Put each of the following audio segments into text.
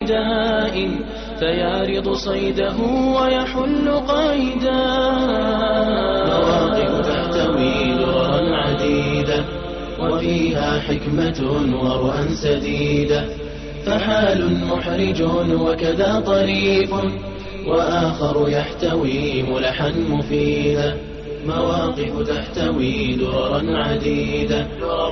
دهائم فيعرض صيده ويحل قيدا. مواقف تحتوي دررا عديدة وفيها حكمة ورؤى سديدة، فحال محرج وكذا طريف، وآخر يحتوي ملحا مفيدا. مواقف تحتوي دررا عديدة.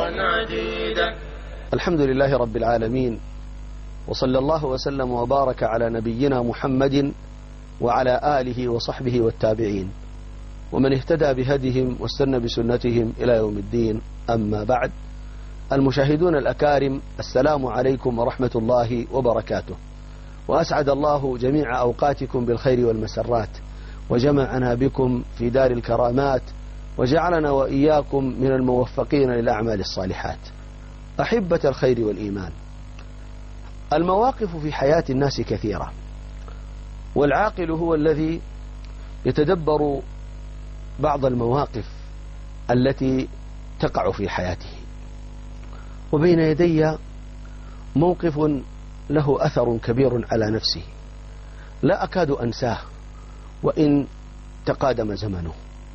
الحمد لله رب العالمين، وصلى الله وسلم وبارك على نبينا محمد وعلى آله وصحبه والتابعين ومن اهتدى بهديهم واستنى بسنتهم إلى يوم الدين. أما بعد، المشاهدون الأكارم، السلام عليكم ورحمة الله وبركاته، وأسعد الله جميع أوقاتكم بالخير والمسرات، وجمعنا بكم في دار الكرامات، وجعلنا وإياكم من الموفقين للأعمال الصالحات. أحبة الخير والإيمان، المواقف في حياة الناس كثيرة، والعاقل هو الذي يتدبر بعض المواقف التي تقع في حياته. وبين يدي موقف له أثر كبير على نفسي لا أكاد أنساه وإن تقادم زمنه.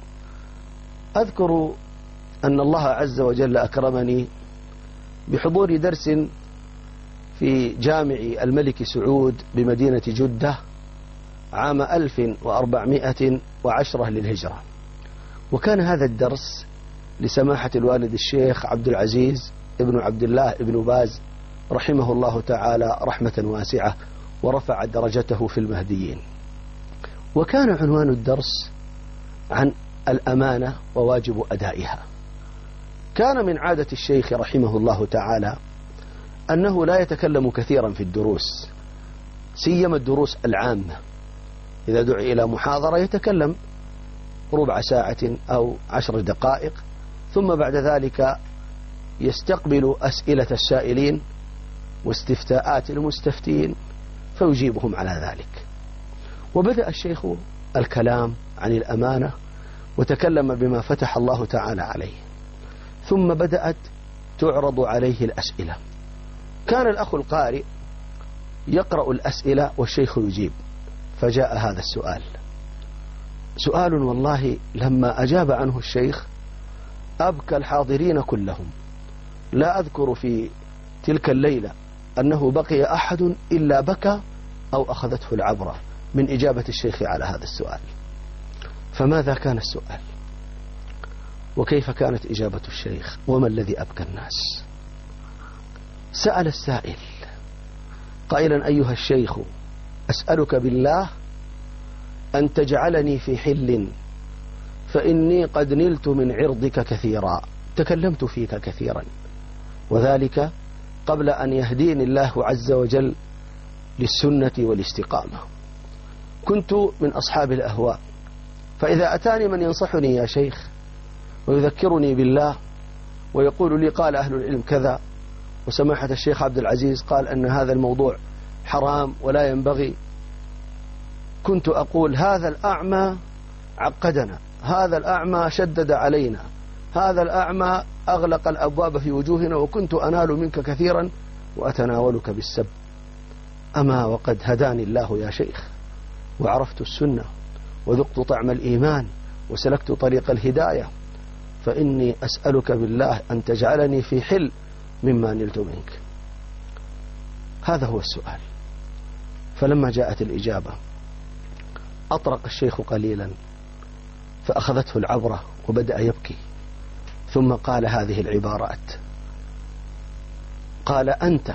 أذكر أن الله عز وجل أكرمني بحضور درس في جامع الملك سعود بمدينة جدة عام 1410 للهجرة، وكان هذا الدرس لسماحة الوالد الشيخ عبد العزيز ابن عبد الله ابن باز رحمه الله تعالى رحمة واسعة، ورفع درجته في المهديين. وكان عنوان الدرس عن الأمانة وواجب أدائها. كان من عادة الشيخ رحمه الله تعالى أنه لا يتكلم كثيرا في الدروس، سيما الدروس العامة. إذا دعي إلى محاضرة يتكلم ربع ساعة أو 10 دقائق، ثم بعد ذلك يستقبل أسئلة السائلين واستفتاءات المستفتين فيجيبهم على ذلك. وبدأ الشيخ الكلام عن الأمانة وتكلم بما فتح الله تعالى عليه، ثم بدأت تعرض عليه الأسئلة. كان الأخ القارئ يقرأ الأسئلة والشيخ يجيب، فجاء هذا السؤال، سؤال والله لما أجاب عنه الشيخ أبكى الحاضرين كلهم. لا أذكر في تلك الليلة أنه بقي أحد إلا بكى أو أخذته العبرة من إجابة الشيخ على هذا السؤال. فماذا كان السؤال؟ وكيف كانت إجابة الشيخ؟ وما الذي أبكى الناس؟ سأل السائل قائلا: أيها الشيخ، أسألك بالله أن تجعلني في حل، فإني قد نلت من عرضك كثيرا، تكلمت فيك كثيرا، وذلك قبل أن يهديني الله عز وجل للسنة والاستقامة. كنت من أصحاب الأهواء، فإذا أتاني من ينصحني يا شيخ ويذكرني بالله ويقول لي قال أهل العلم كذا، وسماحة الشيخ عبد العزيز قال أن هذا الموضوع حرام ولا ينبغي، كنت أقول هذا الأعمى عقدنا، هذا الأعمى شدد علينا، هذا الأعمى أغلق الأبواب في وجوهنا، وكنت أنال منك كثيرا وأتناولك بالسب. أما وقد هداني الله يا شيخ وعرفت السنة وذقت طعم الإيمان وسلكت طريق الهداية، فإني أسألك بالله أن تجعلني في حل مما نلت منك. هذا هو السؤال. فلما جاءت الإجابة أطرق الشيخ قليلا فأخذته العبرة وبدأ يبكي، ثم قال هذه العبارات، قال: أنت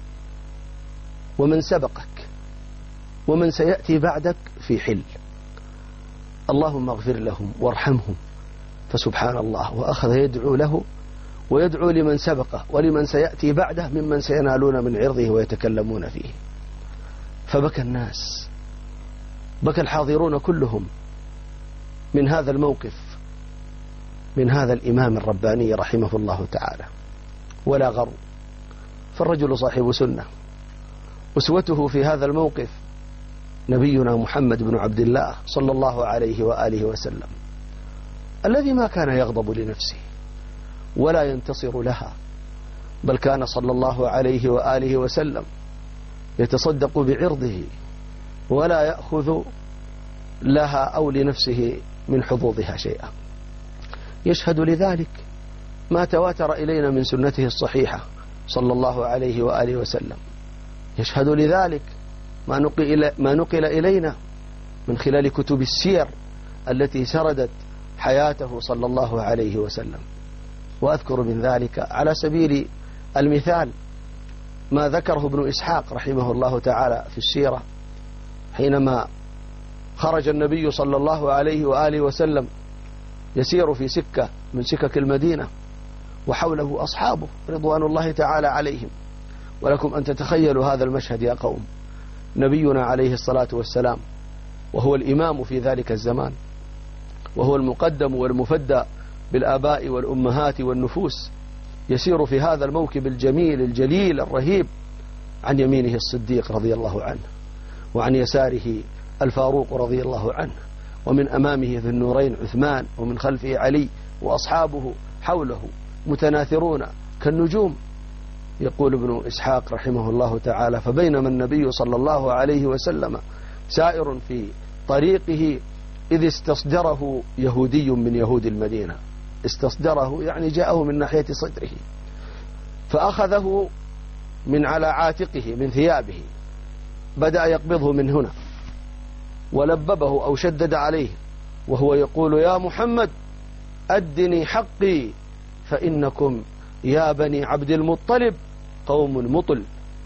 ومن سبقك ومن سيأتي بعدك في حل، اللهم اغفر لهم وارحمهم. فسبحان الله، وأخذ يدعو له ويدعو لمن سبقه ولمن سيأتي بعده ممن سينالون من عرضه ويتكلمون فيه. فبكى الناس، بكى الحاضرون كلهم من هذا الموقف من هذا الإمام الرباني رحمه الله تعالى. ولا غرو، فالرجل صاحب سنة، أسوته في هذا الموقف نبينا محمد بن عبد الله صلى الله عليه وآله وسلم، الذي ما كان يغضب لنفسه ولا ينتصر لها، بل كان صلى الله عليه وآله وسلم يتصدق بعرضه ولا يأخذ لها أو لنفسه من حظوظها شيئا. يشهد لذلك ما تواتر إلينا من سنته الصحيحة صلى الله عليه وآله وسلم، يشهد لذلك ما نقل إلينا من خلال كتب السير التي سردت حياته صلى الله عليه وسلم. وأذكر من ذلك على سبيل المثال ما ذكره ابن إسحاق رحمه الله تعالى في السيرة، حينما خرج النبي صلى الله عليه وآله وسلم يسير في سكة من سكك المدينة وحوله أصحابه رضوان الله تعالى عليهم. ولكم أن تتخيلوا هذا المشهد يا قوم، نبينا عليه الصلاة والسلام وهو الإمام في ذلك الزمان، وهو المقدم والمفدى بالآباء والأمهات والنفوس، يسير في هذا الموكب الجميل الجليل الرهيب، عن يمينه الصديق رضي الله عنه، وعن يساره الفاروق رضي الله عنه، ومن أمامه ذو النورين عثمان، ومن خلفه علي، وأصحابه حوله متناثرون كالنجوم. يقول ابن إسحاق رحمه الله تعالى: فبينما النبي صلى الله عليه وسلم سائر في طريقه إذ استصدره يهودي من يهود المدينة. استصدره يعني جاءه من ناحية صدره، فأخذه من على عاتقه من ثيابه، بدأ يقبضه من هنا ولببه أو شدد عليه، وهو يقول: يا محمد أدني حقي فإنكم يا بني عبد المطلب قوم مطل.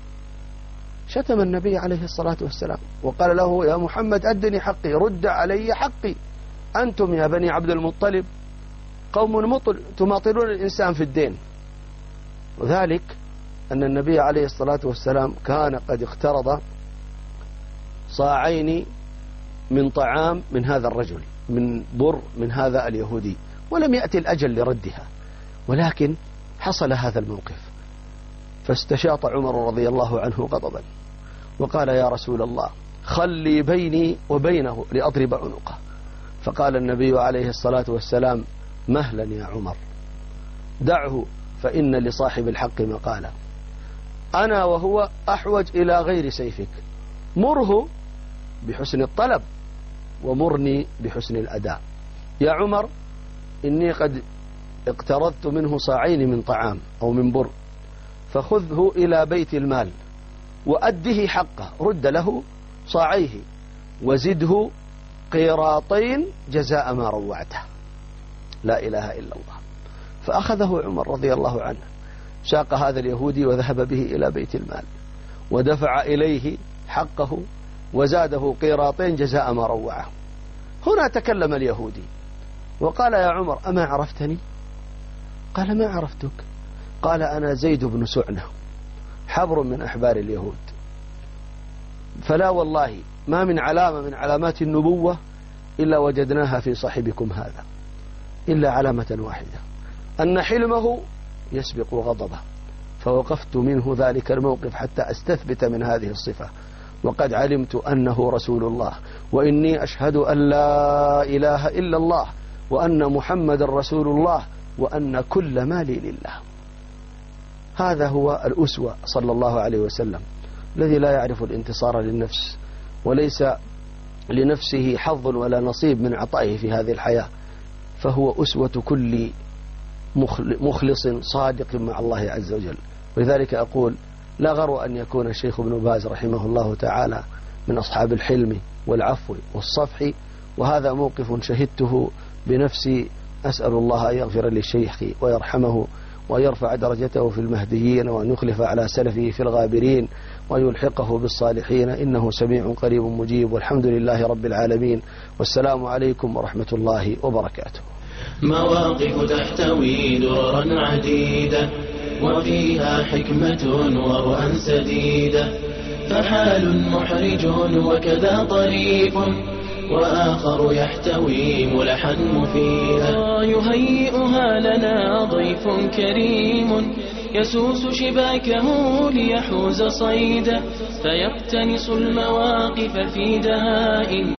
شتم النبي عليه الصلاة والسلام وقال له: يا محمد أدني حقي، رد علي حقي، أنتم يا بني عبد المطلب قوم مطل، تماطلون الإنسان في الدين. وذلك أن النبي عليه الصلاة والسلام كان قد اقترض صاعين من طعام من هذا الرجل، من بر من هذا اليهودي، ولم يأتي الأجل لردها، ولكن حصل هذا الموقف، فاستشاط عمر رضي الله عنه غضبا وقال: يا رسول الله خلي بيني وبينه لأضرب عنقه. فقال النبي عليه الصلاة والسلام: مهلا يا عمر، دعه فإن لصاحب الحق مقالا، أنا وهو أحوج إلى غير سيفك، مره بحسن الطلب ومرني بحسن الأداء. يا عمر إني قد اقترضت منه صاعين من طعام أو من بر، فخذه إلى بيت المال وأده حقه، رد له صاعيه وزده قيراطين جزاء ما روعته. لا إله إلا الله. فأخذه عمر رضي الله عنه، شاق هذا اليهودي وذهب به إلى بيت المال ودفع إليه حقه وزاده قيراطين جزاء ما روعه. هنا تكلم اليهودي وقال: يا عمر أما عرفتني؟ قال: ما عرفتك. قال: أنا زيد بن سعنة، حبر من أحبار اليهود، فلا والله ما من علامة من علامات النبوة إلا وجدناها في صاحبكم هذا، إلا علامة واحدة، أن حلمه يسبق غضبه. فوقفت منه ذلك الموقف حتى أستثبت من هذه الصفة، وقد علمت أنه رسول الله، وإني أشهد أن لا إله إلا الله، وأن محمد رسول الله، وأن كل مالي لله. هذا هو الأسوة صلى الله عليه وسلم، الذي لا يعرف الانتصار للنفس، وليس لنفسه حظ ولا نصيب من عطائه في هذه الحياة، فهو أسوة كل مخلص صادق مع الله عز وجل. ولذلك أقول: لا غرو أن يكون الشيخ ابن باز رحمه الله تعالى من أصحاب الحلم والعفو والصفح، وهذا موقف شهدته بنفسي. أسأل الله أن يغفر للشيخ ويرحمه ويرفع درجته في المهديين، وأن يخلف على سلفه في الغابرين، وأن يلحقه بالصالحين، إنه سميع قريب مجيب، والحمد لله رب العالمين، والسلام عليكم ورحمة الله وبركاته. مواقف تحتوي دررا عديدة، وفيها حكمة ورؤى سديدة، فحال محرج وكذا طريف، وآخر يحتوي ملحا مفيدا، يهيئها لنا ضيف كريم، يسوس شباكه ليحوز صيدا، فيقتنص المواقف في دهاء.